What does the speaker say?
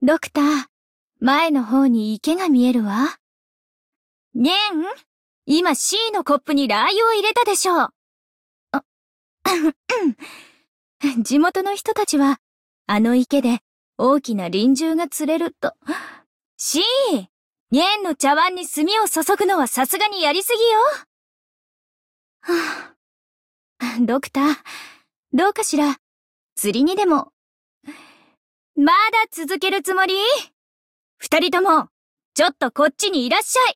ドクター、前の方に池が見えるわ。ゲン、今 C のコップにラー油を入れたでしょう。地元の人たちは、あの池で大きな輪中が釣れると。C、ゲンの茶碗に炭を注ぐのはさすがにやりすぎよ。はあ、ドクター、どうかしら、釣りにでも。まだ続けるつもり？二人とも、ちょっとこっちにいらっしゃい。